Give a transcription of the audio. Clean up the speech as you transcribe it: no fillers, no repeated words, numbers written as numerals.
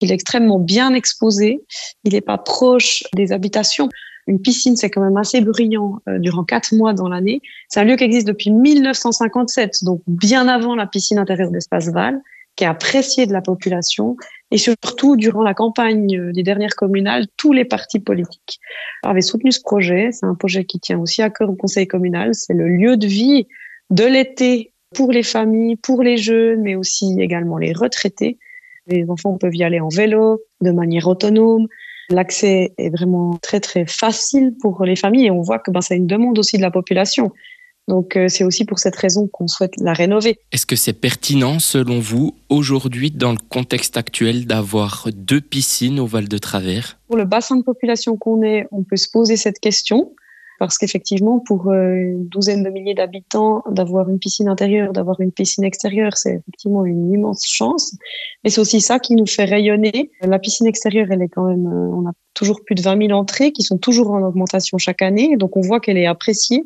Il est extrêmement bien exposé. Il n'est pas proche des habitations. Une piscine, c'est quand même assez bruyant durant 4 mois dans l'année. C'est un lieu qui existe depuis 1957, donc bien avant la piscine intérieure d'Espace Val, qui est appréciée de la population. Et surtout, durant la campagne des dernières communales, tous les partis politiques avaient soutenu ce projet. C'est un projet qui tient aussi à cœur au conseil communal. C'est le lieu de vie de l'été pour les familles, pour les jeunes, mais aussi également les retraités. Les enfants peuvent y aller en vélo, de manière autonome. L'accès est vraiment très, très facile pour les familles et on voit que c'est une demande aussi de la population. Donc, c'est aussi pour cette raison qu'on souhaite la rénover. Est-ce que c'est pertinent, selon vous, aujourd'hui, dans le contexte actuel, d'avoir 2 piscines au Val de Travers ? Pour le bassin de population qu'on est, on peut se poser cette question. Parce qu'effectivement, pour une douzaine de milliers d'habitants, d'avoir une piscine intérieure, d'avoir une piscine extérieure, c'est effectivement une immense chance. Et c'est aussi ça qui nous fait rayonner. La piscine extérieure, elle est quand même, on a toujours plus de 20 000 entrées qui sont toujours en augmentation chaque année. Donc, on voit qu'elle est appréciée.